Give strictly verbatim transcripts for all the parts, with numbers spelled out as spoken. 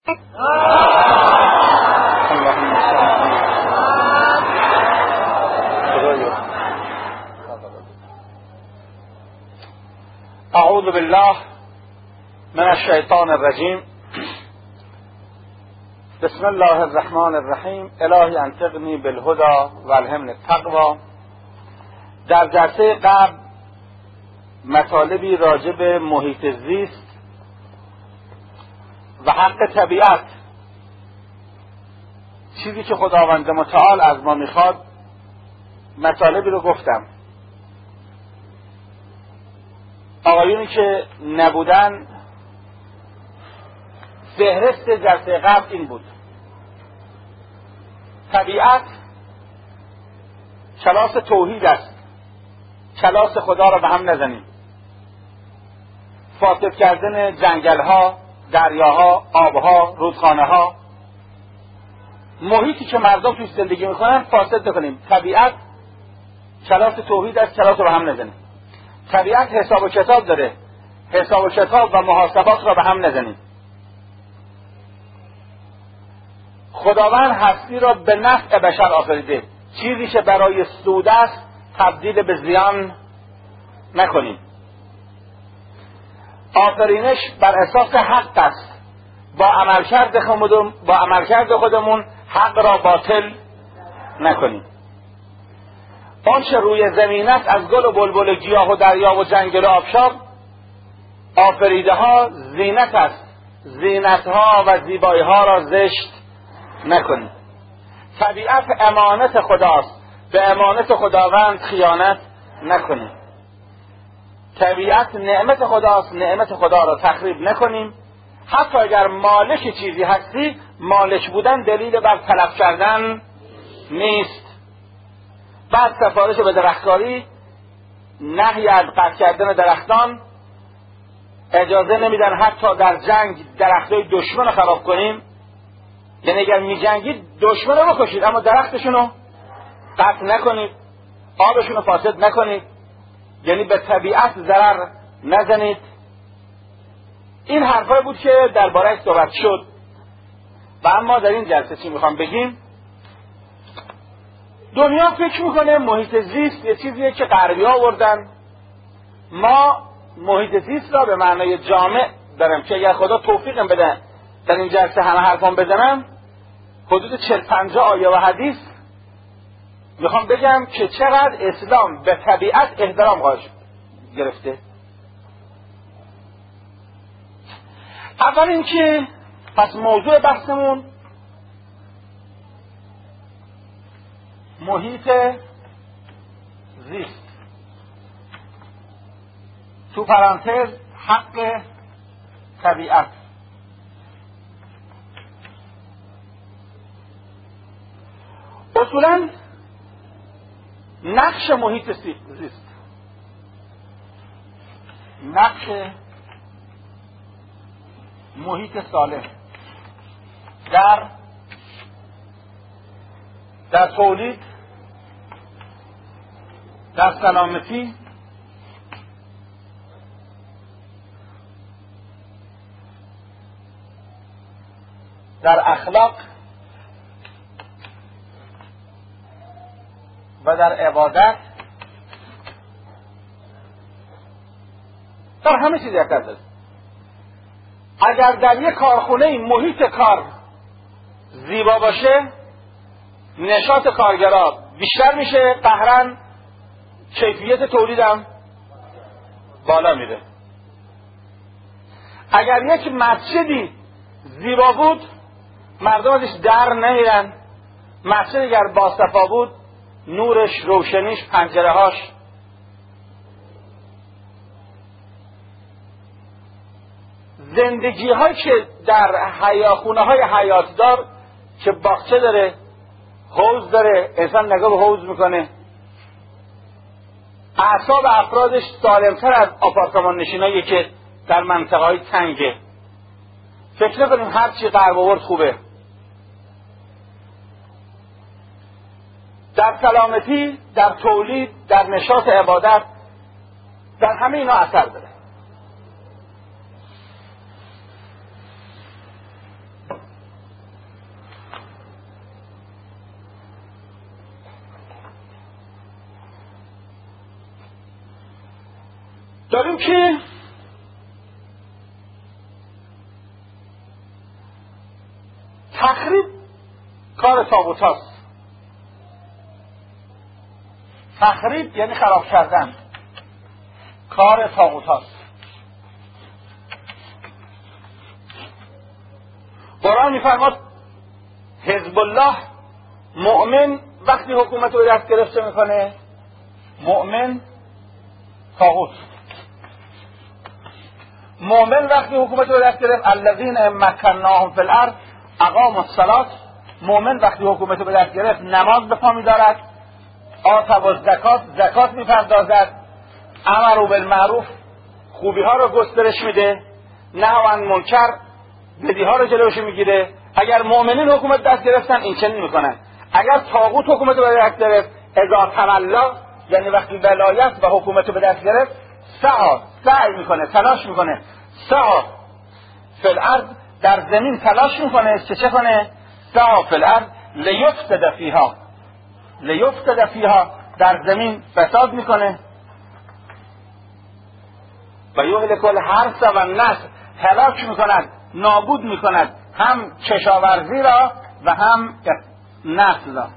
اعوذ بالله من الشیطان الرجیم. بسم الله الرحمن الرحیم. الهی انطقنی بالهدى والهمنی التقوی. در جلسه قبل مطالبی راجع به محیط زیست و حق طبیعت، چیزی که خداوند متعال از ما میخواد، مطالبی رو گفتم. آقایونی که نبودن، فهرست جلسه قبل این بود: طبیعت کلاس توحید است، کلاس خدا را به هم نزنیم. فاسد کردن جنگل‌ها، دریاها، آبها، رودخانه‌ها، محیطی که مردم توی زندگی میکنن فاسد نکنیم. طبیعت کلاس توحید است، کلاس رو به هم نزنیم. طبیعت حساب و کتاب داره، حساب و کتاب و محاسبات را به هم نزنیم. خداوند هستی را به نفع بشر آفریده، چیزی که برای سود است تبدیل به زیان نکنیم. آفرینش بر اساس حق است، با عملکرد خودمون با عملکرد خودمون حق را باطل نکنیم. آنچه روی زمین است از گل و بلبل و گیاه و دریا و جنگل و آبشار، آفریده ها زینت است، زینت ها و زیبایی ها را زشت نکنیم. طبیعت امانت خداست، به امانت خداوند خیانت نکنیم. طبیعت نعمت خداست، نعمت خدا را تخریب نکنیم. حتی اگر مالک چیزی هستی، مالک بودن دلیل بر تلف کردن نیست. بعد سفارش به درختکاری، نهی از قطع کردن درختان، اجازه نمیدن حتی در جنگ درختای دشمن رو خراب کنیم. یعنی اگر می جنگید دشمن رو بکشید، اما درختشون رو قطع نکنید، آبشون رو فاسد نکنید، یعنی به طبیعت ضرر نزنید. این حرفایی بود که درباره‌اش صحبت شد. و اما در این جلسه چی میخوام بگیم؟ دنیا فکر میکنه محیط زیست یه چیزیه که غربی ها آوردن. ما محیط زیست را به معنای جامع دارم که اگر خدا توفیقم بده در این جلسه همه حرفان بزنم، حدود چهل پنجاه آیه و حدیث میخوام بگم که چقدر اسلام به طبیعت احترام قائل گرفته. اول اینکه پس موضوع بحثمون محیط زیست، تو پرانتز حق طبیعت. اصولا نقش محیط زیست، نقش محیط سالم در در تولید، در سلامتی، در اخلاق و در عبادت، در همه چیز اثر داره. اگر در یک کارخونه محیط کار زیبا باشه، نشاط کارگرها بیشتر میشه، قهرن کیفیت تولیدم بالا میره. اگر یک مسجدی زیبا بود، مردم ازش در نمیرن. مسجد اگر باصفا بود، نورش، روشنیش، پنجره هاش، زندگی هایی که در حیاخونه های حیاتدار که باغچه داره، حوض داره، انسان نگاه به حوض میکنه، اعصاب افرادش سالمتر از آپارتمان نشینایی که در منطقه های تنگه. فکر نکنیم هر چی غرب آورد خوبه. در سلامتی، در تولید، در نشاط عبادت، در همه اینا اثر داره. داریم که تخریب کار طاغوت هاست. تخریب یعنی خراب کردن، کار طاغوت هاست. قرآن میفرماد حزب الله، مؤمن وقتی حکومت رو دست گرفته میکنه، مؤمن طاغوت. مؤمن وقتی حکومت رو دست گرفت، الذین مکناهم فی الارض اقاموا الصلاة، مؤمن وقتی حکومت رو به دست گرفت نماز به پا می‌دارد، آتوا الزکات، زکات میپردازد، امروا بالمعروف، خوبی ها رو گسترش میده، نهوا عن منکر، بدی ها رو جلوش میگیره. اگر مؤمنین حکومت دست گرفتن این چنین میکنن. اگر طاغوت حکومت رو به دست گرفت، اذا تولى، یعنی وقتی ولایت و حکومت رو به دست گرفت، سعی سعی میکنه، تلاش میکنه، سعی فی الارض، در زمین تلاش میکنه چه چه کنه؟ سعی فی الارض لیفسد فیها، لیفسد فیها، در زمین فساد میکنه. و یهلک الحرث و النسل، هلاک میکند، نابود میکند هم کشاورزی را و هم نسل را.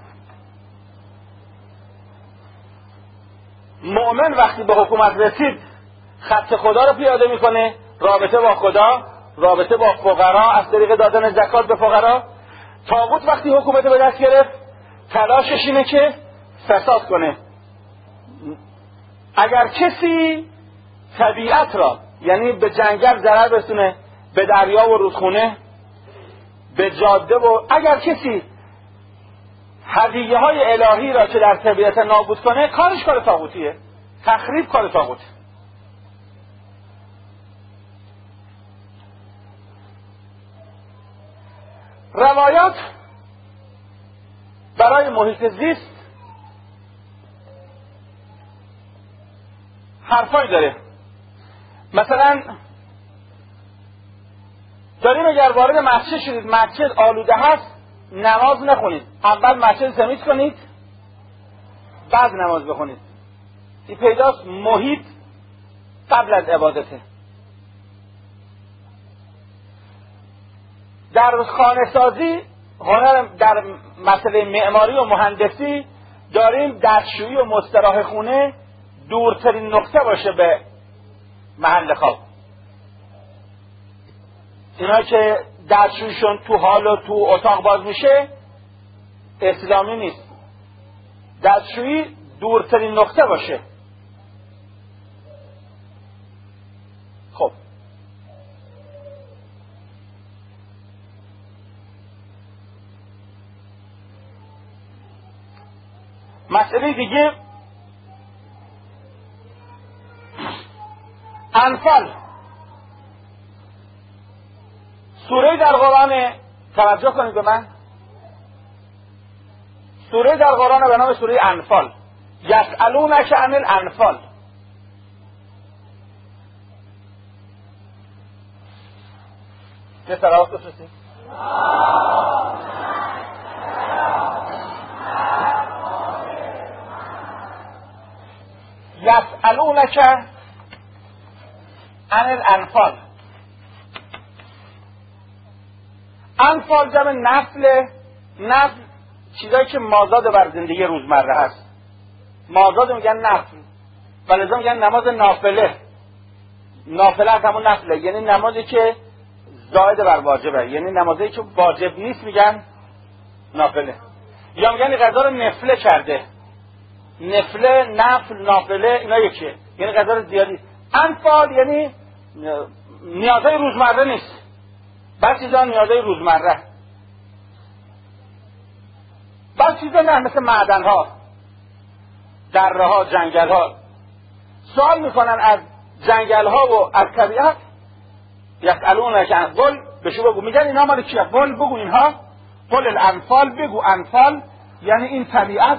مؤمن وقتی به حکومت رسید خط خدا رو پیاده میکنه، رابطه با خدا، رابطه با فقرا از طریق دادن زکات به فقرا. طاغوت وقتی حکومت به دست گرفت تلاشش اینه که فساد کنه. اگر کسی طبیعت را، یعنی به جنگل ضرر برسونه، به دریا و رودخونه، به جاده، و اگر کسی هدیه های الهی را که در طبیعت نابود کنه، کارش کار طاغوتیه. تخریب کار طاغوت. روایات برای محیط زیست حرفایی داره. مثلا داریم اگر وارد مسجد شدید، مسجد آلوده هست، نماز نخونید، اول مسجد تمیز کنید بعد نماز بخونید. این پیداست محیط قبل از عبادته. در خانه سازی، هنر در مسئله معماری و مهندسی داریم دستشویی و مستراح خونه دورترین نقطه باشه به محل خواب. اینا که دستشویشون تو حال و تو اتاق باز میشه اسلامی نیست. دستشویی دورترین نقطه باشه. خب مسئله دیگه، انفال سوره در قرآن، توجه کنید به من، سوره در قرآن به نام سوره انفال. یسألونک عن الانفال. یه سلامت بفرستید. یسألونک عن الانفال. انفال جمع نفل. نفل چیزایی که مازاد بر زندگی روزمره هست. مازاد میگن نفل، ولذا میگن نماز نافله. نافله از همون نفله، یعنی نمازی که زائد بر واجبه، یعنی نمازی که واجب نیست میگن نافله. یا میگن غذا رو نفله کرده. نفله، نفل، نافله اینا یکیه، یعنی غذا رو زیادی. انفال یعنی نیازهای روزمره نیست، بعض چیزا نیازهای روزمره، بعض چیزا نه، مثل معدن ها، دره ها، جنگل ها. سوال میکنن از جنگل ها و از طبیعت. یسألونک عن قل، بهشون بگو، میگن اینا مال کیه؟ قل بگو اینها، قل الانفال، بگو انفال یعنی این طبیعت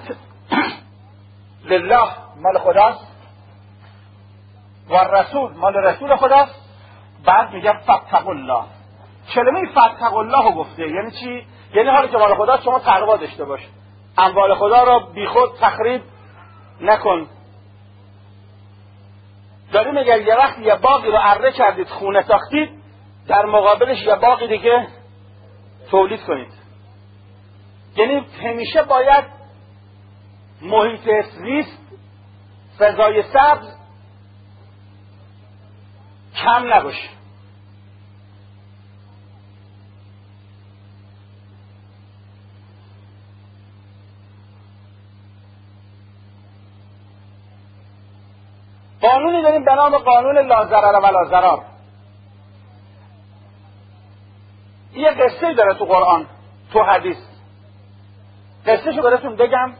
لله مال خداست و رسول مال رسول خداست. بعد میگه فاتقوا الله. کلمه فاتقوا الله رو گفته، یعنی چی؟ یعنی حالی که مال خداست شما تقوا داشته باش، اموال خدا را بیخود تخریب نکن. داریم اگر یه وقت یه باقی رو اره کردید، خونه ساختید، در مقابلش یه باقی دیگه تولید کنید. یعنی همیشه باید محیط زیست، فضای سبز کم نباشه. قانونی داریم به نام قانون لا ضرر ولا ضرار. یه قصه داره تو قرآن، تو حدیث. قصهشو براتون بگم.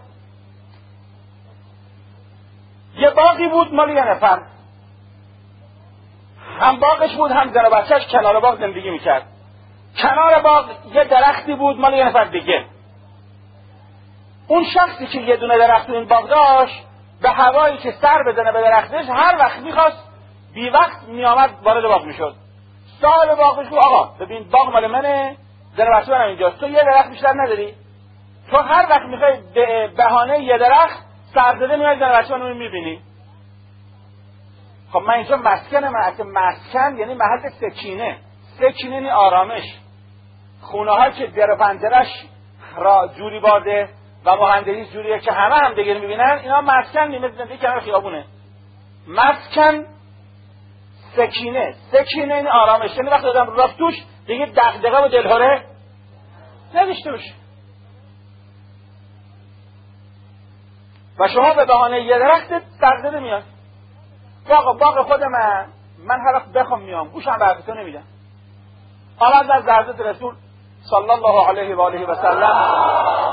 یه باغی بود مال یه نفر، هم باغش بود هم زن و بچه‌اش کنار باغ زندگی میکرد. کنار باغ یه درختی بود مال یه نفر دیگه. اون شخصی که یه دونه درخت تو این باغ داشت، به هوایی که سر بزنه به درختش هر وقت میخواست بی وقت میامد وارد باغ میشد. صاحب باغش گفت آقا ببین باغ مال منه، زن و بچه منم اینجاست، تو یه درخت بیشتر نداری؟ تو هر وقت میخوای به بهانه یه درخت سرزده میای زن و بچه منو میبینی. خب من اینجا مسکن من، اصلا مسکن یعنی محل سکینه. سکینه یعنی آرامش. خونه ها که در و پنجرش را جوری باده و مهندسی جوریه که همه هم دیگه میبینن، اینا مسکن نیمه زندگی کنار خیابونه. مسکن سکینه، سکینه این آرامش، یعنی وقتی آدم رفت توش دیگه دغدغه و دلهره نداشته باشه. و شما به بهانه یه درخت سرزده میاد. باغ باغ خود من من هر وقت بخوام میام، گوشم به حرفتو نمیدم. آمد از حضرت رسول صلی الله علیه و آله و سلم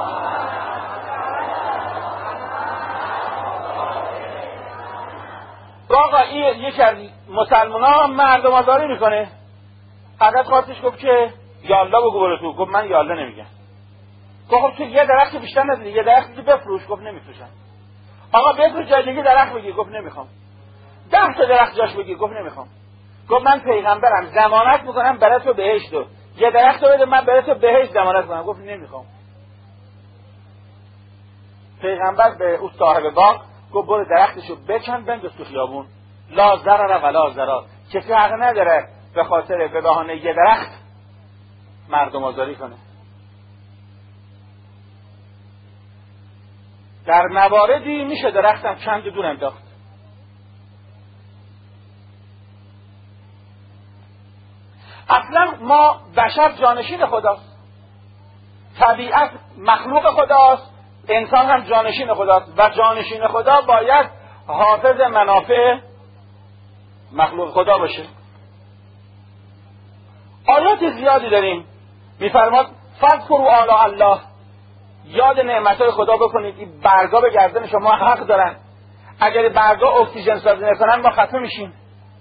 آقا این یکی از مسلمان ها مردم آزاری میکنه. حضرت خواستش گفت که یالله بگو برو تو. گفت من یالله نمیگم. گفت خب تو یه درخت بیشتر نداری، یه درخت دیگه بفروش. گفت نمیفروشم. آقا بفروش جای دیگه درخت بگیر. گفت نمیخوام. ده تا درخت جاش بگیر. گفت نمیخوام. گفت من پیغمبرم ضمانت میکنم برای تو بهشت. دو یه درخت بده من برای تو بهشت ضمانت کنم. گفت نمیخوام. پیغمبر به اون صاحب باغ گفت برو درختشو بکن بنداز تو خیابون. لا ضرر ولا ضرار. کسی حق نداره به خاطر به بهانه یه درخت مردم آزاری کنه. در مواردی میشه درختم چند دور انداخت. اصلا ما بشر جانشین خداست، طبیعت مخلوق خداست، انسان هم جانشین خداست و جانشین خدا باید حافظ منافع مخلوق خدا باشه. آیات زیادی داریم. میفرماد فذکروا آلاء الله، یاد نعمتهای خدا بکنید. این برگا به گردن شما حق دارن. اگر برگا اکسیژن سازی نکنن ما خفه میشیم.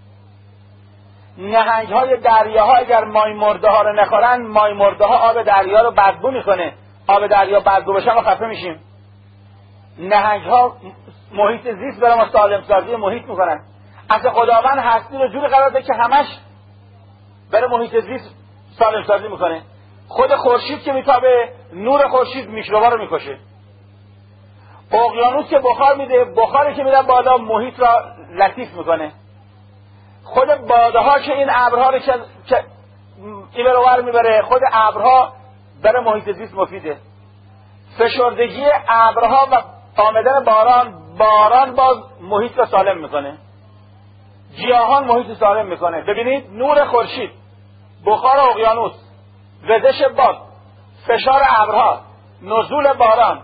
نهنگ های دریاها اگر مای مرده ها رو نخورن، مای مرده ها آب دریا رو بدبو میکنه. آب دریا بدبو بشه ما خفه میشیم. نهنگ ها محیط زیست برای ما سالم سازی محیط میکنن. اصلا خداوند هستی رو جوری قرار ده که همش برای محیط زیست سالم سازی میکنه. خود خورشید که میتابه نور خورشید میکروبا رو میکشه. اقیانوس که بخار میده، بخاری که میده بالا محیط را لطیف میکنه. خود باده ها که این ابرها رو که این برابر میبره، خود ابرها برای محیط زیست مفیده. فشردگی ابرها و آمدن باران، باران باز محیط را سالم میکنه. گیاهان محیط سالم میکنه. ببینید نور خورشید، بخار اقیانوس، وزش باد، فشار ابرها، نزول باران،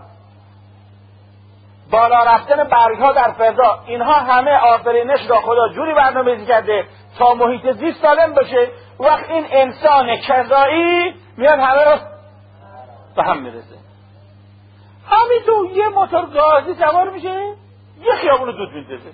بالا رفتن برگها در فضا، اینها همه آفرینش را خدا جوری برنامه‌ریزی کرده تا محیط زیست سالم باشه. وقت این انسان کذایی میاد همه رو به هم میرسه. همین تو یه موتور گازی سوار میشه یه خیابون رو دود میندازه.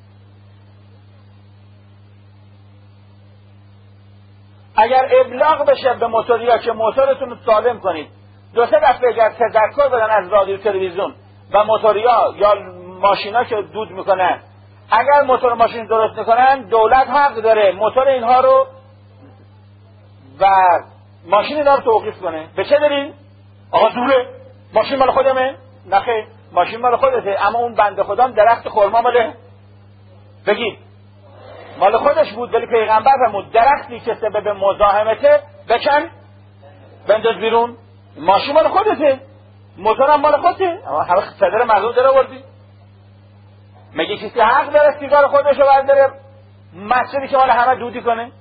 اگر ابلاغ بشه به موتوریا که موتورتون رو سالم کنید، دو سه دفعه اگر تذکر بدن از رادیو تلویزیون و موتوریا یا ماشینا که دود میکنن، اگر موتور ماشین درست میکنن دولت حق داره موتور اینها رو و ماشین اینا رو توقیف کنه. به چه دلیل؟ آقا دوره، ماشین مال خودمه؟ نخیر، ماشین مال خودته، اما اون بنده خدا درخت خرما ماله. بگید مال خودش بود، ولی پیغمبر فرمود درختی که سبب مزاحمته بکن بنداز بیرون. ماشین مال خودته، موتورم مال خودته، اما همه صدر مردم در آوردی. مگه کسی حق داره سیگار خودش رو برداره مسجدی که مال همه دودی کنه؟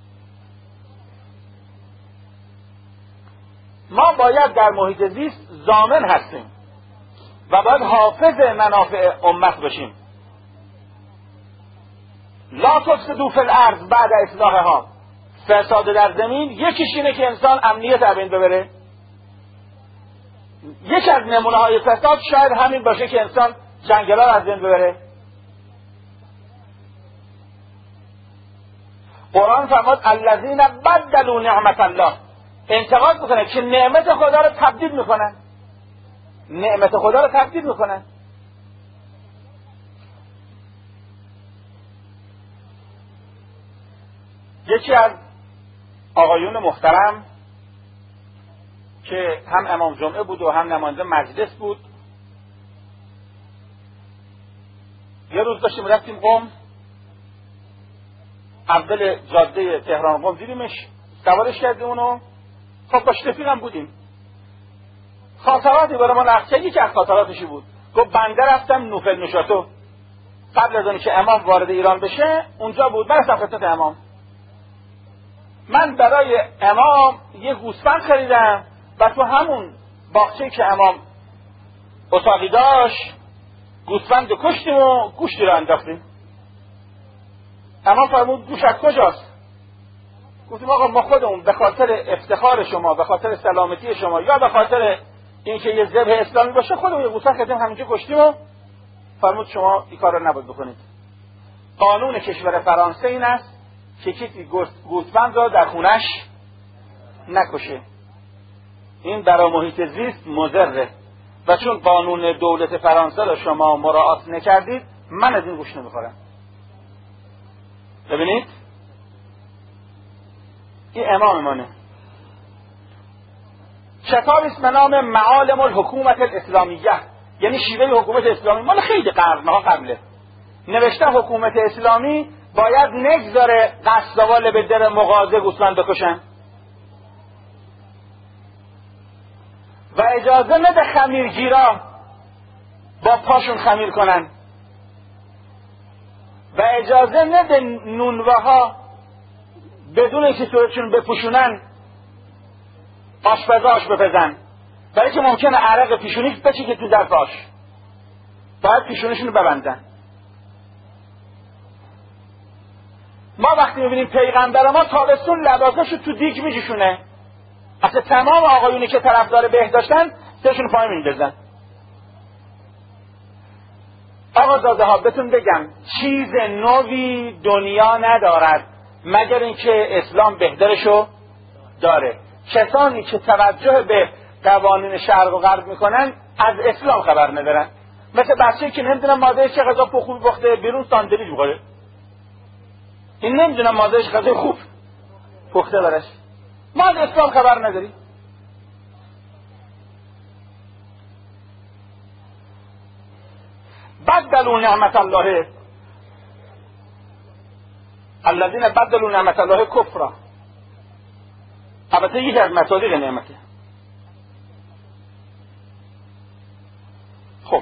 ما باید در محیط زیست ضامن هستیم و باید حافظ منافع امت باشیم. لا تفسدوا فی الارض بعد اصلاحها. فساد در زمین یکیش اینه که انسان امنیت از بین ببره. یکی از نمونه های فساد شاید همین باشه که انسان جنگلا رو از بین ببره. قرآن فرمود الذین بدلوا نعمت الله، انتقاد میکنه که نعمت خدا رو تبدیل میکنن، نعمت خدا رو تبدیل میکنن. یکی از آقایون محترم که هم امام جمعه بود و هم نماینده مجلس بود، یه روز داشتیم رفتیم قم، اول جاده تهران قم دیدیمش، سوارش کردیم اونو، خب باش رفیقم بودیم، خاطراتی برای ما نقل کرد. یکی از خاطراتشی بود، گفت بنده رفتم نوفل نشاتو قبل از اون که امام وارد ایران بشه اونجا بود، من رفتم خدمت امام. من برای امام یه گوسفند خریدم و تو همون باغچه‌ای که امام اتاقی داشت گوسفند کشتیم و گوشتی رو انداختیم. امام فرمود گوش از کجاست؟ گفتیم آقا ما خودمون به خاطر افتخار شما، به خاطر سلامتی شما یا به خاطر اینکه یه ذبح اسلامی باشه خودمون یه گوسفند خریدیم همینجا کشتیم. و فرمود شما این کار رو نباید بکنید. قانون کشور فرانسه این است که کسی گوسفند را در خونش نکشه. این برای محیط زیست مضره و چون قانون دولت فرانسه را شما مراعات نکردید من از این گوشت نمیخورم. ببینید این امام منه. کتابی است به نام معالم الحکومت الاسلامیه، یعنی شیوه حکومت اسلامی، مال خیلی قرنها قبله. نوشته حکومت اسلامی باید نگذاره قصدوال به در مغازه گوسفند بکشن و اجازه نده خمیرگیرا با پاشون خمیر کنن و اجازه نده نونوها بدون اینکه صورتشون بپوشونن آشپزاش بپزن، برای که ممکنه عرق پیشونیش بچکه تو ظرفاش، باید پیشونیشون ببندن. ما وقتی میبینیم پیغمبر ما تابستون لباساشو تو دیگ میجوشونه، اصلا تمام آقایونی که طرفدار بهداشتن سرشون پای میندازن. آقا زاده ها بهتون بگم چیز نوی دنیا ندارد مگر اینکه اسلام بهترشو داره. کسانی که توجه به قوانین شرق و غرب میکنن از اسلام خبر ندارن. مثل بچه‌ای که نمیدونم مادرش چه غذا خوب پخته بیرون ساندویچ میخوره، این نمیدونم مادرش غذای خوب پخته براش، ما از اسلام خبر نداری. بدلوا نعمت الله الذین بدلوا نعمت الله کفرا. البته یکی از مصادیق نعمته. خب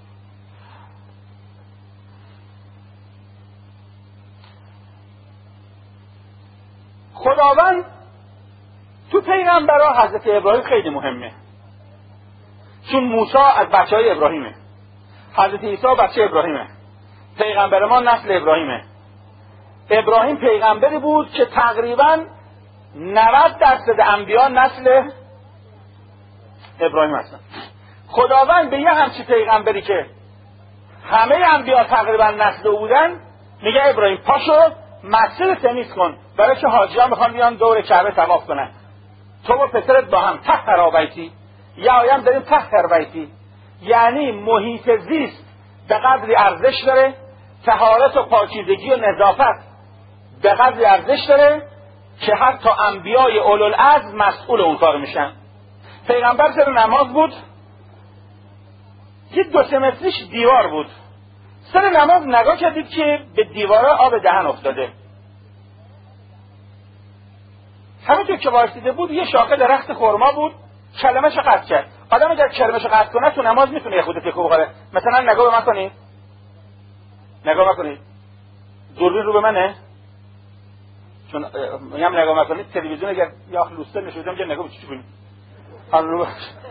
خداوند تو پیغمبرها حضرت ابراهیم خیلی مهمه، چون موسی از بچه های ابراهیمه، حضرت عیسی بچه ابراهیمه، پیغمبر ما نسل ابراهیمه. ابراهیم پیغمبری بود که تقریبا نود درصد انبیا نسل ابراهیم هستن. خداوند به یه همچی پیغمبری که همه انبیا تقریبا نسل او بودن میگه ابراهیم پاشو مسجد تمیز کن، برای که حاجیان میخوان بیان دور کعبه طواف کنن، تو و پسرت با هم طهر بیتی، یا آیم داریم طهر بیتی، یعنی محیط زیست به قدری ارزش داره، طهارت و پاکیزگی و نظافت به قدری ارزش داره که حتی انبیای اولوالعزم مسئول اون کار میشن. پیغمبر سر نماز بود، یه دو سه متریش دیوار بود، سر نماز نگاه کردید که به دیواره آب دهن افتاده. همونطور که وایسیده بود یه شاخه درخت خرما بود، کلمش قطع کرد. آدم اگر کلمش قطع کنه تو نماز میتونه یه خود تکون بخوره. مثلا نگاه به من کنید، نگاه مکنید، دوربین رو به منه، چون میگم نگاه مکنید تلویزیون اگر یا لوستر نشوده میگم نگاه چی کنید. حالا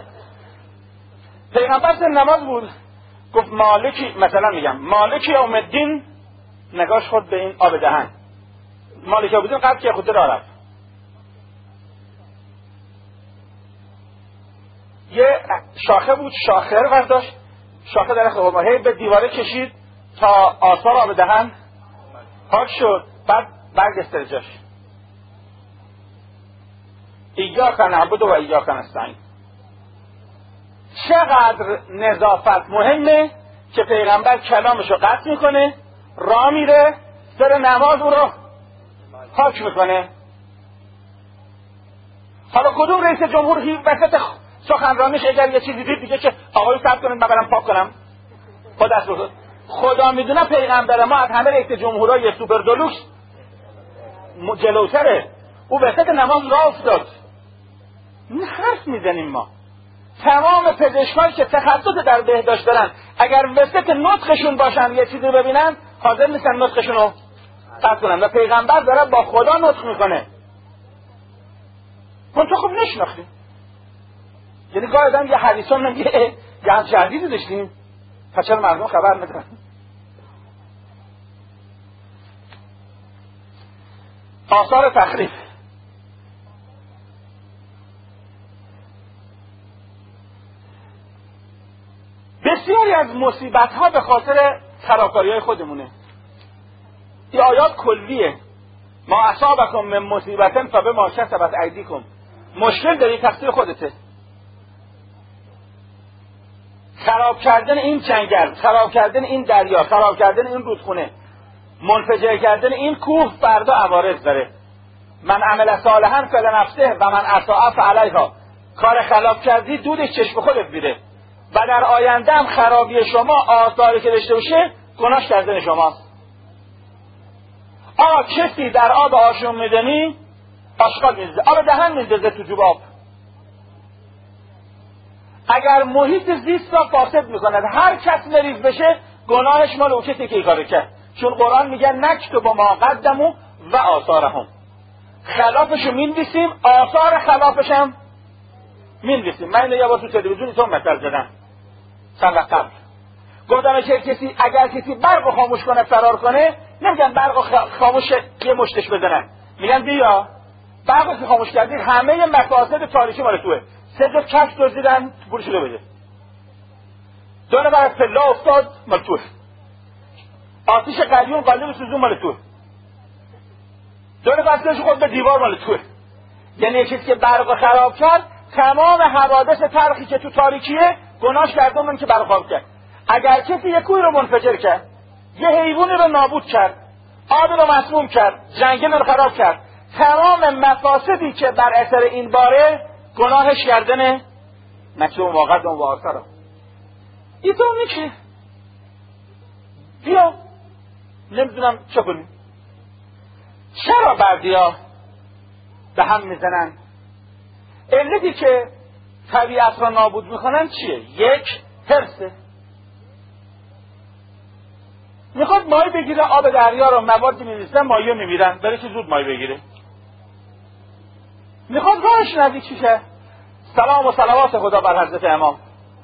پیغمبر سر نماز بود، گفت مالکی، مثلا میگم مالکی یوم الدین، نگاش خود به این آب دهن، مالکی یوم الدین قطع که خود را رفت. یه شاخه بود، شاخه رو برداشت، شاخه درخت خرما، هی به دیواره کشید تا آثار آب دهن پاک شد، بعد برگشت جاش. ایاک نعبد و ایاک نستعین. چقدر نظافت مهمه که پیغمبر کلامشو قطع میکنه، راه میره، سر نماز او رو پاک میکنه. حالا کدوم رئیس جمهور هی وسط سخنرانیش اگر یه چیزی دید دیگه که آقای صبر کنید من برم پاک کنم، با دست بزرگ خدا میدونه پیغمبر ما از همه رئیس جمهورای سوپر دلوکس جلوتره. او وسط نماز راه افتاد. این حرف میزنیم ما. تمام پزشکایی که تخصص در بهداشت دارن اگر وسط نطقشون باشن یه چیزی ببینن حاضر نیستن نطقشون رو قطع کنن و پیغمبر داره با خدا نطق میکنه. من تو خوب نشناختی. یعنی گاهی آدم یه حدیثان نمیگه یه همچه حدیثی داشتیم پس چرا مردم خبر ندارن. آثار تخریب. بسیاری از مصیبت ها به خاطر خرابکاری های خودمونه. این آیات کلیه. ما اصابکم من مصیبتن فبما کسبت ایدیکم. مشکل داری تقصیر خودته. خراب کردن این جنگل، خراب کردن این دریا، خراب کردن این رودخونه، منفجر کردن این کوه فردا عوارض داره. من عمل صالحا فلنفسه و من اساء فعلیها. کار خلاف کردی دودش چشم خودت میره و در آینده هم خرابی شما آثاری که داشته باشه گناهش کردن شماست. آقا کسی در آب آشوم میدنی آشغال میندازه، آب دهن میندازه تو جوب آب. اگر محیط زیست را فاسد میکند هر کس مریض بشه گناهش مال اون کسی که این کارو کرد. چون قرآن میگه نکتب ما قدموا و آثارهم. خلافشو میندیسیم، آثار خلافش هم میندیسیم. من اینو یه بار تو تلویزیون تو مثل زدم چند وقت قبل. گفتم که کسی اگر کسی برق خاموش کنه فرار کنه نمیگن برق خاموش یه مشتش بزنن، میگن بیا برق که خاموش کردی همه مفاسد تاریخی مال توه. سه تا کفش دزدیدن گورش رو بده. دو نفر از پله افتاد مال توه. آتیش قلیون قلیون سوزون مال توه. دو نفر سرش خود به دیوار مال توه. یعنی یه کسی که برق خراب کرد تمام حوادث تلخی که تو تاریکیه گناهش کرده من که برق خراب کرد. اگر کسی یه کوی رو منفجر کرد، یه حیوانی رو نابود کرد، آب رو مسموم کرد، جنگل رو خراب کرد، تمام مفاسدی که بر اثر این باره گناهش کردنه مکتوب واقعا اون واقعا رو این تو میشه. بیا نمیدونم چه کنیم. چرا بردیا به هم میزنن؟ علتی که طبیعت را نابود میکنن چیه؟ یک حرصه. میخواد ماهی بگیره آب دریا رو مواد میریزن ماهی میمیرن برای که زود ماهی بگیره. میخواد راهش نزدیک چیشه؟ سلام و صلوات خدا بر حضرت امام.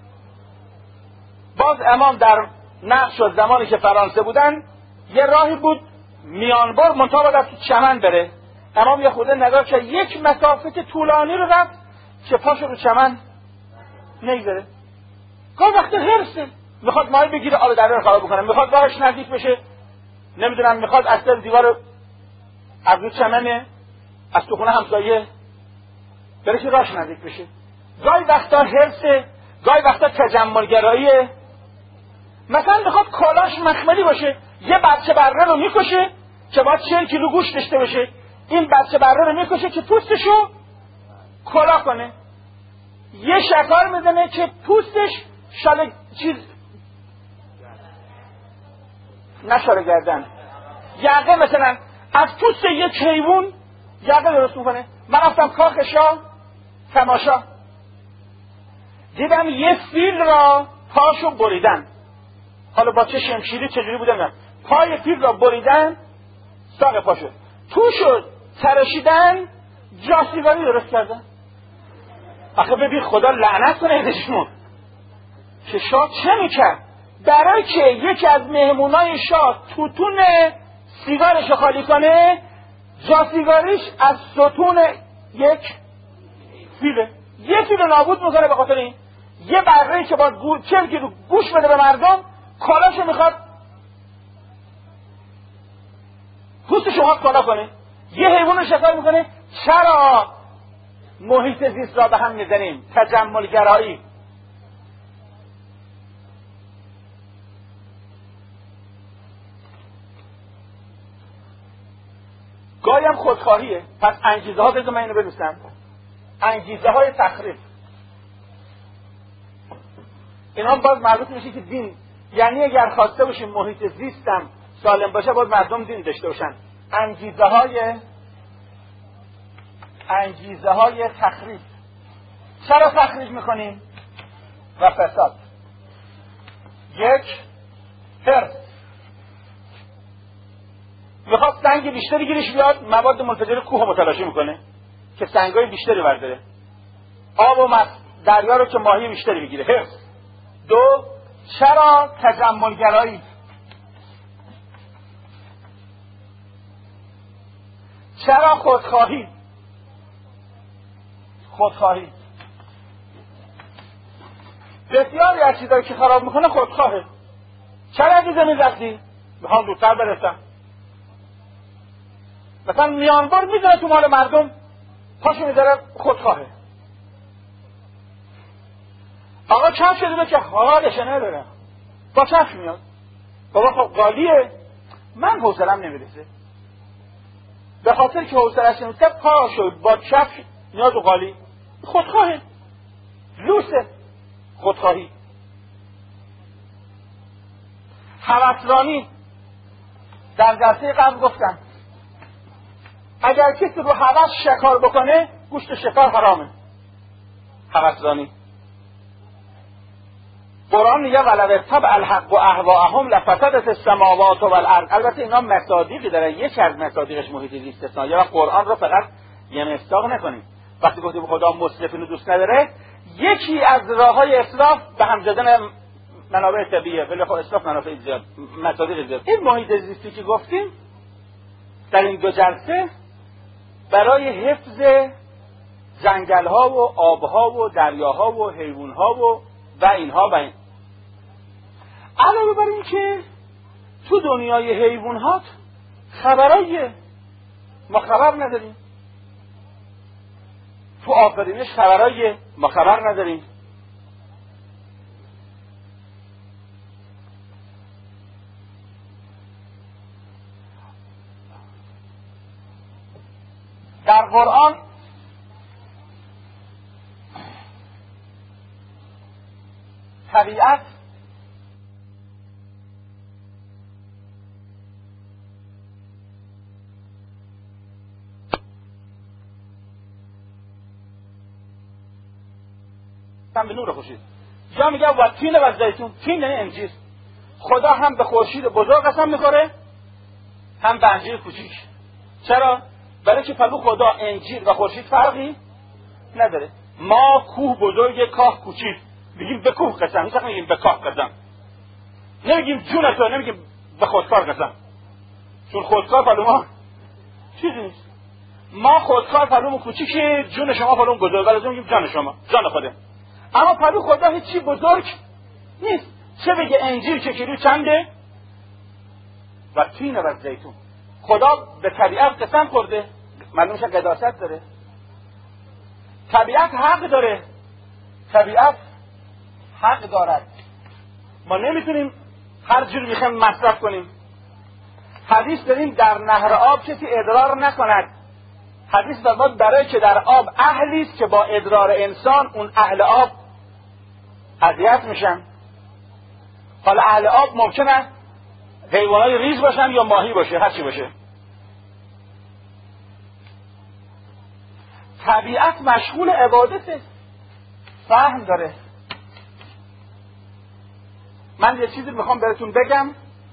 باز امام در نقش شد زمانی که فرانسه بودن یه راهی بود میانبر منتها باید از تو چمن بره. امام یه خورده نگاه که یک مسافت طولانی رو رفت که پاشو رو چمن نگذره. گاه وقتی حرصه میخواد ماهی بگیره آب دریا رو خراب بکنه، میخواد راهش نزدیک بشه، نمیدونم میخواد از در دیوار از رو چمنه از تو خونه همسایه برای که راهش نزدیک بشه. گاهی وقتا حرصه، گاهی وقتا تجملگراییه. مثلا میخواد کالاش مخملی باشه، یه بچه بره رو میکشه که باید چهل کیلو گوشت داشته باشه، این بچه بره رو میکشه که پوستشو کلا کنه، یه شکار میزنه که پوستش شاله چیز نشاره گردن، یقه مثلا از پوست یک حیوان یقه درست میکنه. من رفتم کاخ شاه تماشا، دیدم یه فیل را پاشو بریدن. حالا با چه شمشیری چجوری بوده نه، پای فیل را بریدن، ساق پاشو توشو تراشیدن، جاسیگاری درست کردن. آخه ببین خدا لعنت کنه ایدشمون که شاه چه میکرد؟ برای که یکی از مهمونای شاه توتون سیگارش خالی کنه، جاسیگاریش از ستون یک فیله، یه فیل نابود میکنه. به خاطر این یه بره‌ای که باید گو... چل کیلو گوش بده به مردم، کالاشو میخواد پوستشو خواهد کالا کنه، یه حیوان رو شکار میکنه. چرا محیط زیست را به هم میزنیم؟ تجملگرایی. گاهی هم خودخواهیه. پس انگیزه ها بذار من اینو بنویسم، انگیزه های تخریب. اینا باز مربوط میشه که دین، یعنی اگر خواسته باشیم محیط زیستم سالم باشه باید مردم دین داشته باشن. انگیزه های انگیزه های تخریب. چرا تخریب میکنیم؟ و فساد. یک، حرص، میخواد سنگ بیشتری گیرش بیاد، مواد منفجره کوه متلاشی میکنه که سنگای بیشتری برداره، آب و دریا رو که ماهی بیشتری بگیره. حرص. دو، چرا تجملگرایی. چرا خودخواهی. خودخواهی بسیاری از چیزایی که خراب میکنه خودخواهه. چرا از زمین رفتی؟ میخوام زودتر برسم. مثلا میانبر میدونه تو مال مردم، پاشو میذاره، خودخواهه. آقا چند شده که حالش نداره، با چفش میاد، بابا خب قالیه، من حوصله‌ام نمیرسه. به خاطر که حوصله‌اش نمیرسه پاشو با چفش نیاز و قالی. خودخواهه، لوسه. خودخواهی. هوسرانی. در جلسه قبل گفتم اگر کسی رو هوس شکار بکنه، گوشت شکار حرامه. هوسرانی. قرآن میگه ولو اتبع الحق و اهواءهم لفسدت السماوات والارض. البته اینا مصادیقی دارن، یکی از مصادیقش محیط زیست استثنایی و قرآن رو فقط یه مصداق نکنیم. وقتی گفتیم خدا مسرفین رو دوست نداره، یکی از راههای اسراف به هم زدن منابع طبیعیه، ولی خب اسراف منافع زیاد، مصادیق زیاد. این محیط زیستی که گفتیم در این دو جلسه برای حفظ جنگل‌ها و آب‌ها و دریاها و حیوان‌ها و و اینها و این. علاوه بر این که تو دنیای حیوانات خبرای ما خبر نداریم، تو آفرینش خبرای ما خبر نداریم. در قرآن طبیعت هم به نور خورشید، یا میگه و تین و زیتون. تین یعنی انجیر. خدا هم به خورشید بزرگ قسم میخوره، هم به انجیر کوچیک. چرا؟ برای که پلو خدا انجیر و خورشید فرقی نداره. ما کوه بزرگ، کاه کوچیک، میگیم به کوه قسم، هیچ وقت نمیگیم به کاه قسم. نمیگیم جون تو، نمیگیم به خودکار قسم، چون خودکار پلو ما چیزی نیست. ما خودکار پلومون کوچیکه، جون شما پلوم بزرگ، ولی میگیم جان شما، جان خوده. اما پلو خدا هیچی بزرگ نیست. چه بگه انجیر که کیلو چنده؟ و تین و زیتون. خدا به طبیعت قسم خورده، معلومش قداست داره. طبیعت حق داره، طبیعت حق دارد. ما نمیتونیم هر جور میخوایم مصرف کنیم. حدیث داریم در نهر آب کسی ادرار نکند. حدیث فرمود برای که در آب اهلی است که با ادرار انسان اون اهل آب اذیت میشن. حالا اهل آب ممکنه حیوانای ریز باشن یا ماهی باشه، هر چی باشه. طبیعت مشغول عبادته، فهم داره. من یه چیزی میخوام بهتون بگم،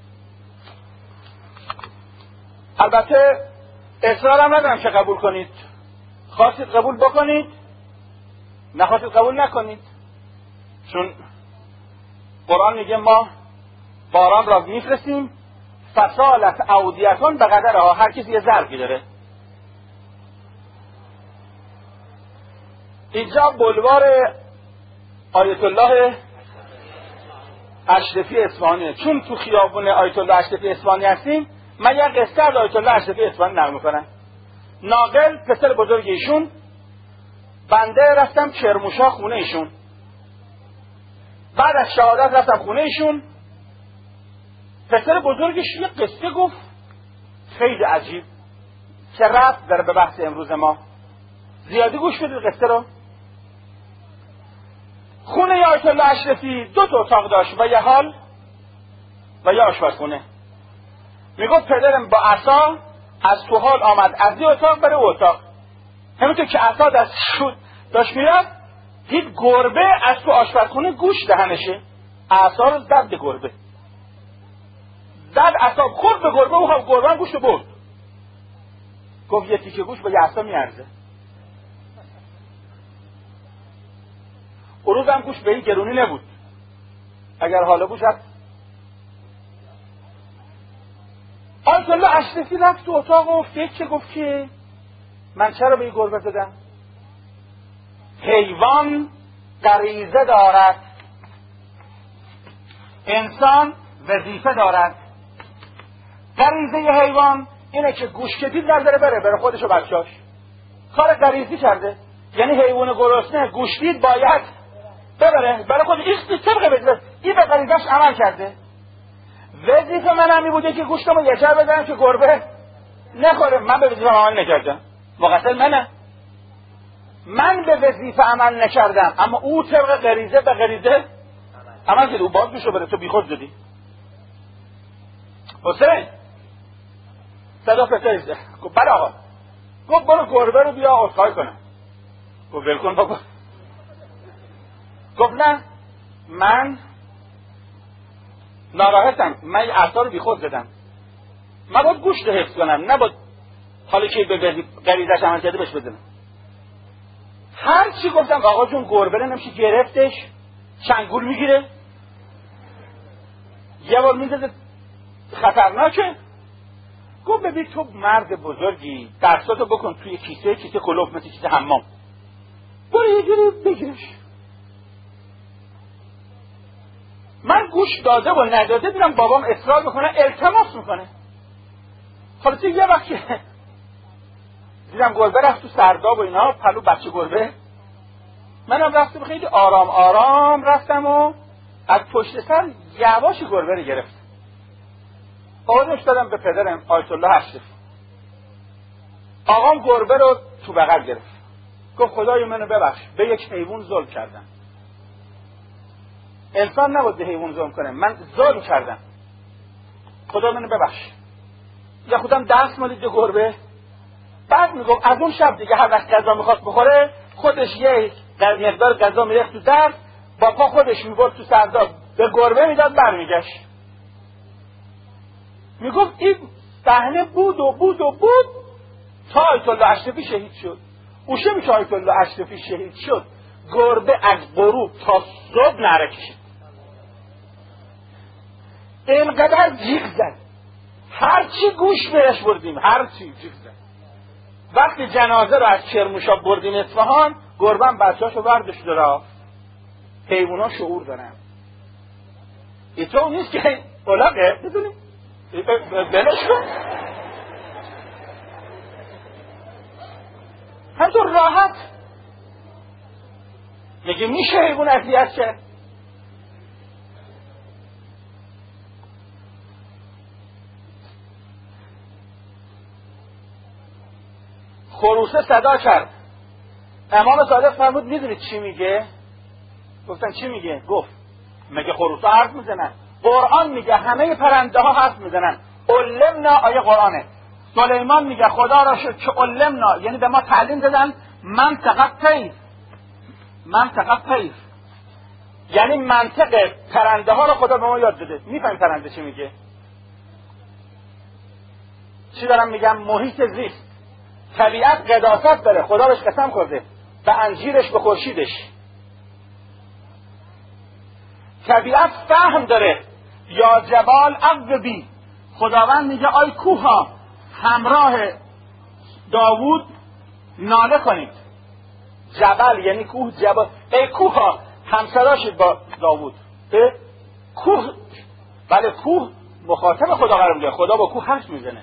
البته اصرارم ندارم که قبول کنید، خواستید قبول بکنید، نخواستید قبول نکنید، چون قرآن میگه ما باران را میفرستیم فسالت اودیتون به قدرها، هر کسی یه ظرفی داره. اینجا بلوار آیت الله اشرفی اصفهانی، چون تو خیابون آیت الله اشرفی اصفهانی هستیم، من یه قصه از آیت الله اشرفی اصفهانی نقل میکنم. ناقل پسر بزرگ ایشون، بنده رفتم کرموشا خونه ایشون، بعد از شهادت رفتم خونه ایشون. پسر بزرگش یه قصه گفت خیلی عجیب که رفت داره به بحث امروز ما. زیادی گوش بدید قصه رو. خونه آیت الله اشرفی دو تا اتاق داشت و یه حال و یه آشپزخونه. میگفت پدرم با عصا از تو حال آمد از این اتاق بره او اتاق، همونطور که عصا دست شد داشت میرفت، دید گربه از تو آشپزخونه گوش دهنشه، عصا رو زد به گربه، زد عصا خورد به گربه و گربه هم گوش رو برد. گفت یه تیکه گوش با یه عصا میارزه. اون روز هم گوش به این گرونی نبود، اگر حالا گوش هست. آیت الله اشرفی رفت تو اتاق و فکر گفت که من چرا به این گربه زدم؟ حیوان غریزه دارد، انسان وظیفه دارد. غریزه حیوان اینه که گوش کدید نذاره بره بره خودش و بچهاش، کار غریزی کرده. یعنی حیوان گرسنه گوش دید باید ببره برای خودش، این طبق وظیفه، این به غریزش عمل کرده. وظیفه من همی بوده که گوشتمو یه جا بزنم که گربه نخوره، من به وظیفه عمل نکردم، مقصر منه، من به وظیفه عمل نکردم، اما او طبق غریزه به غریزه عمل کرده، او باز گوشو بره، تو بیخود زدی. حسین صدا پسرش گفت بله آقا. گفت برو گربه رو بیا عذرخواهی کنم. گفت ول کن بابا. گفت نه من ناراحتم، من عصا رو بی خود زدم، من باید گوشت حفظ کنم، نه باید حالا که به غریزش عمل کرده بهش بزنم. هر چی گفتم آقا جون گربه رو نمیشه گرفتش، چنگول میگیره، یه بار میزده خطرناکه. گفت ببین تو مرد بزرگی، دستاتو بکن توی کیسه، کیسه کلوف مثل کیسه حمام، برو یه جوری بگیرش. من گوش داده و نداده دیدم بابام اصرار میکنه، التماس میکنه. حالا تو یه وقت که دیدم گربه رفت تو سرداب و اینا، پلو بچه گربه، منم رفتم خیلی آرام آرام رفتم و از پشت سر یواش گربه رو گرفت، آوردمش دادم به پدرم آیت الله اشرفی. آقام گربه رو تو بغل گرفت، گفت خدای منو ببخش، به یک حیوان ظلم کردم. انسان نباید به حیوان ظلم کنه، من ظلم کردم، خدا منو ببخش. یا خودم دست مالید به گربه. بعد میگفت از اون شب دیگه هر وقت غذا میخواست بخوره، خودش یه مقدار غذا میریخت تو ظرف، با پا خودش میبرد تو سرداب به گربه میداد، برمیگشت. میگفت این صحنه بود و بود و بود تا آیت الله اشرفی شهید شد. او شبی که آیت الله اشرفی شهید شد، گربه از غروب تا صبح نره کشید، اینقدر جیغ زد، هرچی گوش بهش بردیم هرچی جیغ زد. وقتی جنازه رو از کرموشا بردیم اصفهان، گربه هم بچه‌اشو برداشت رفت. حیونا شعور دارن، اینطور نیست که الاغه بدونیم بلش کن، همطور راحت میگه میشه حیوان اذیت کرد. خروسه صدا کرد، امام صادق فرمود میدونید چی میگه؟ گفتن چی میگه؟ گفت مگه خروسه حرف میزنن؟ قرآن میگه همه پرنده ها حرف میزنن. علمنا آیه قرآنه. سلیمان میگه خدا را شد که علمنا، یعنی به ما تعلیم دادن منطق طیر. منطق طیر یعنی منطق پرنده ها رو خدا به ما یاد داده. میفهمی پرنده چی میگه؟ چی دارم میگم؟ محیط زیست. طبیعت قداست داره، خدا بهش قسم کرده، به انجیرش به خورشیدش. طبیعت فهم داره. یا جبال اقبی، خداوند میگه آی کوها همراه داوود ناله کنید. جبل یعنی کوه، جبل ای کوها همصدا شید با داوود. کوه، بله کوه مخاطب خدا قرار میگیره، خدا با کوه حرف میزنه.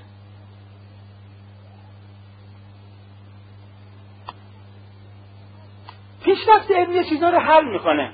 پیشرفت علمی چیزا رو حل میکنه.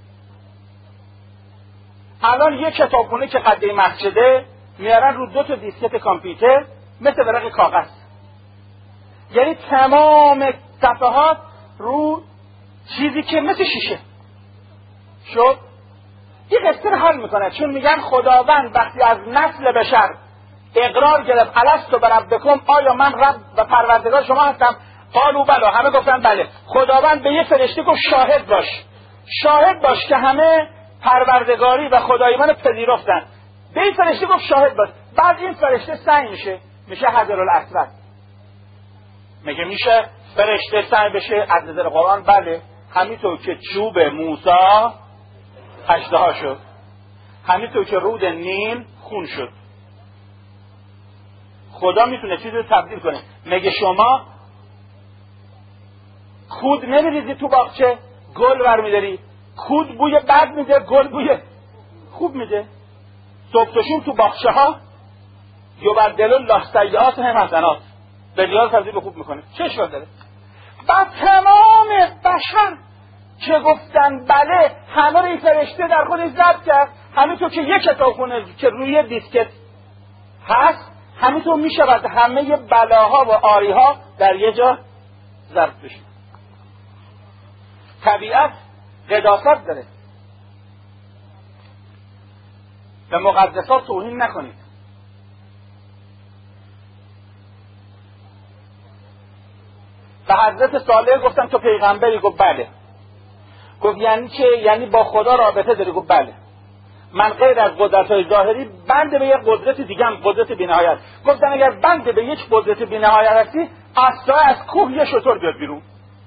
الان یک کتابخونه که قده مسجده میارن رو دو تا دیسکت کامپیوتر مثل ورق کاغذ، یعنی تمام صفحات رو چیزی که مثل شیشه شد. این قصه رو حل میکنه، چون میگن خداوند وقتی از نسل بشر اقرار گرفت الستو بربکم، آیا من رب و پروردگار شما هستم؟ قالوا بلا، همه گفتن بله. خداوند به یک فرشته گفت شاهد باش، شاهد باش که همه پروردگاری و خدایی منو پذیرفتن. به این فرشته گفت شاهد باش. بعد این فرشته سعی میشه میشه حجرالاسود. میگه میشه فرشته سعی بشه از نظر قرآن؟ بله. همینطور که چوب موسی اژدها شد، همینطور که رود نیل خون شد. خدا میتونه چیزی رو تبدیل کنه. میگه شما کود نمیریزی تو باغچه گل برمیداری، کود بوی بد میده، گل بوی خوب میده. صبحشون تو باغچه ها یبدل الله سیئاتهم حسنات، بدیار تبدیل به خوب میکنه. چه اشکال داره؟ بعد تمام بشر که گفتن بله، همه رو این فرشته در خودش ضبط کرد. همینطور که یک کتابخونه که روی دیسکت هست، همینطور میشود همه بلاها و آریها در یه جا ضبط بشه. طبیعت قداست داره. به مقدسات توهین نکنید. به حضرت صالح گفتم تو پیغمبری؟ گفت بله. گفت یعنی چه؟ یعنی با خدا رابطه داری؟ گفت بله. من غیر از قدرت‌های ظاهری بند به یک قدرت دیگه هم، قدرت بی‌نهایت. گفتن اگر بند به یک قدرت بی‌نهایت هستی، اصلا از کوه یه شتر بیاد بیرون.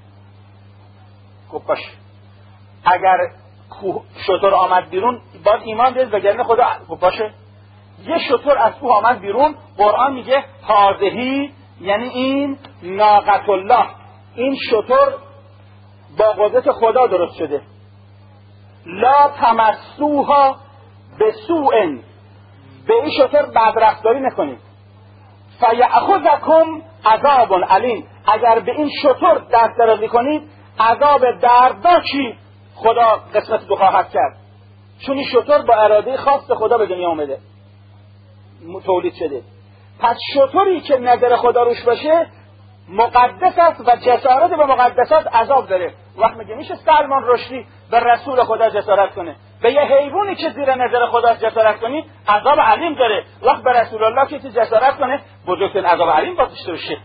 گفت باشه. اگر کوه شتر آمد بیرون باید ایمان بیارید، وگرنه خدا. گفت باشه. یه شتر از کوه آمد بیرون، قرآن میگه هذهی، یعنی این ناقة الله، این شتر با قدرت خدا درست شده. لا تمسوها بسوء، به این شتر بدرفتاری نکنید. فیأخذکم عذاب علیم، اگر به این شتر دست درازی کنید عذاب دردناکی خدا قسمت دو خواهد کرد. چون این شتر با اراده خاص خدا به دنیا اومده، تولید شده. پس شتری که نظر خدا روش باشه مقدس است و جسارت به مقدسات عذاب داره. وقت میگه میشه سلمان رشدی به رسول خدا جسارت کنه، به یه حیوانی که زیر نظر خدا جسارت کنی عذاب علیم داره. وقت به رسول الله که جسارت کنه بزرگترین عذاب علیم باید داشته باشه.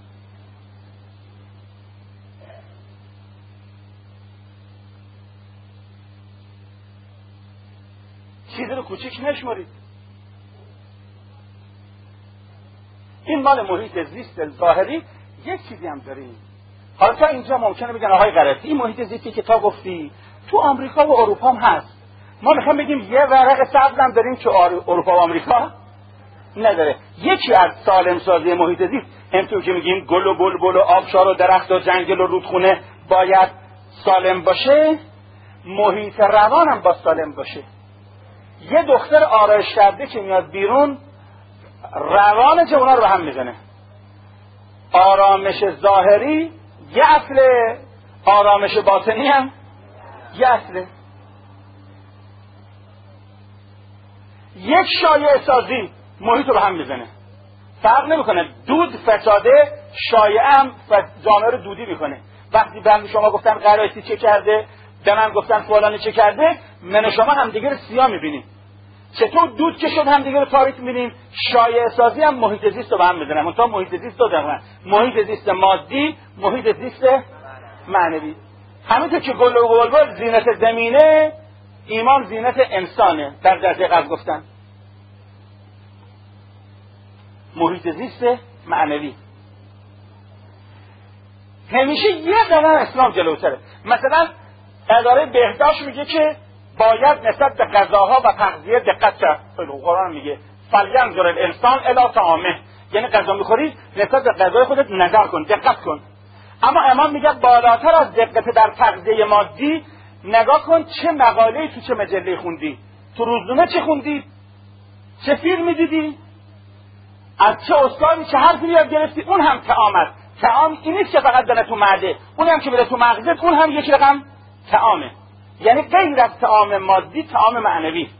چیزی رو کوچیک نشمارید. این مال محیط زیست ظاهری. یک چیزی هم داریم. حالا تا اینجا ممکنه بگن آهای غلطی، این محیط زیستی که تا گفتی تو آمریکا و اروپا هم هست. ما میخوام بگیم یه ورق سبز هم داریم که اروپا و آمریکا نداره. یکی از سالم سازی محیط زیست، همونطور که میگیم گل و بلبل و آبشار و درخت و جنگل و رودخونه باید سالم باشه، محیط روان هم با سالم باشه. یه دختر آرایش کرده که میاد بیرون روان جوانا رو به هم میزنه. آرامش ظاهری یه اصله، آرامش باطنی هم یه اصله. یک شایعه سازی محیط رو به هم میزنه. فرق نمیکنه دود فساده، شایعه هم جامعه رو دودی میکنه. وقتی به شما گفتن قرائتی چه کرده، به من گفتن فلانی چه کرده، من شما هم دیگه رو سیاه میبینیم. چطور دود که شد هم دیگه رو تاریک می‌بینیم، شایعه سازی هم محیط زیست رو به هم می‌زنه. منتها محیط زیست دو دقیقاً، محیط زیست مادی، محیط زیست معنوی. همینطور که گل و بلبل زینت زمینه، ایمان زینت انسانه در درجه قبل گفتن. محیط زیست معنوی همیشه یه قدم اسلام جلوتره. مثلا اداره بهداشت میگه که باید نسبت به غذاها و تغذیه دقت کرد. قرآن میگه فلینظر الانسان الی طعامه، یعنی غذا میخوری نسبت به غذای خودت نظر کن، دقت کن. اما امام میگه بالاتر از دقت در تغذیه مادی، نگاه کن چه مقاله‌ای تو چه مجله خوندی، تو روزنامه چه خوندی، چه فیلمی دیدی، از چه استادی چه حرفی یاد گرفتی. اون هم طعامت. طعام این نیست که فقط بره تو معده، اون هم که بره تو مغزت، اون هم یک رقم طعامه. یعنی غیر از طعام مادی، طعام معنوی.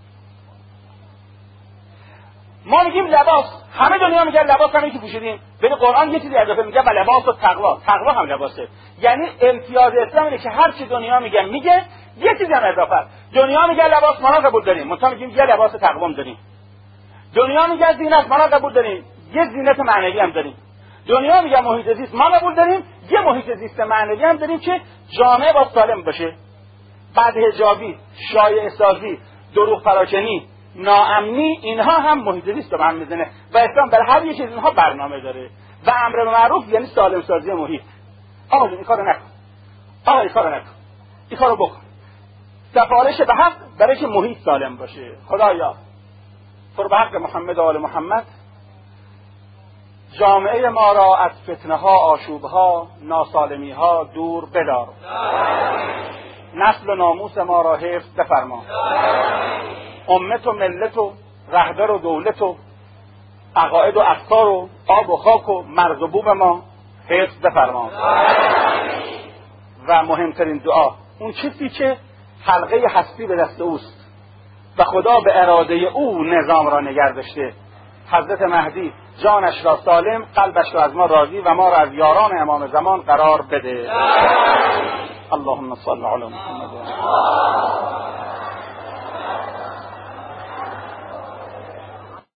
ما میگیم لباس، همه دنیا میگن لباس همین که پوشیدیم، ولی قرآن یه چیزی اضافه میگه و لباس و تقوا. تقوا هم لباسه. یعنی امتیاز اسلام اینه که هر چی دنیا میگه میگه یه چیزی هم اضافه. دنیا میگه لباس، ما قبول داریم، منتها میگیم یه لباس تقوا هم داریم. دنیا میگه زینت، ما قبول داریم، یه زینت معنوی هم داریم. دنیا میگه محیط زیست، ما قبول داریم، یه محیط زیست معنوی هم داریم که جامعه با سالم باشه. بدحجابی، شایعه سازی، دروغ پراکنی، ناامنی، اینها هم محیط زیست رو به هم میزنه و اسلام برای هر یک از اینها برنامه داره. و امر به معروف یعنی سالم سازی محیط. آقا این کارو نکن، آقا این کارو نکن، این کارو بکن. سفارش به حق برای که محیط سالم باشه. خدایا تو به حق محمد و آل محمد جامعه ما را از فتنه ها، آشوب ها، ناسالمی ها دور بدار. نسل و ناموس ما را حفظ بفرما. امت و ملت و رهبر و دولت و عقاید و افکار و آب و خاک و مرز و بوم ما حفظ بفرما. و مهمترین دعا، اون چیزی که حلقه هستی به دست اوست و خدا به اراده او نظام را نگه داشته، حضرت مهدی جانش را سالم، قلبش را از ما راضی و ما را از یاران امام زمان قرار بده. اللهم صل علی محمد.